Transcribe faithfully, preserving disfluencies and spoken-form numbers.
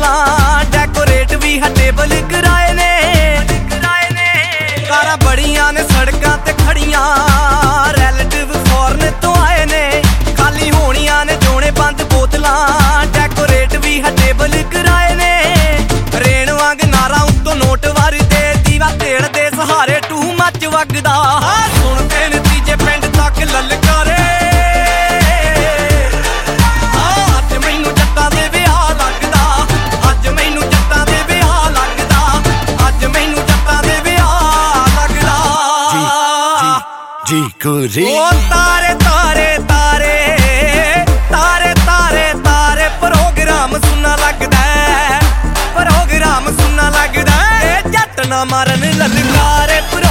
बोतलां decorate भी है table कराए ने कारां बड़ियां ने सड़कां ते खड़ियां रिलेटिव फॉरन तो आए ने खाली होणियां ने जोने बंद बोतलां डेकोरेट भी है टेबल कराए ने रेण वांग नारा उत्तों नोट वरदे दीवा तेड़ दे सहारे टू मच वगदा सुणदे नतीजे पिंड तक ललकारे ओ तारे तारे तारे तारे तारे तारे प्रोग्राम सुनना लगदा प्रोग्राम सुनना लगदा जट ना मारन ललकारे।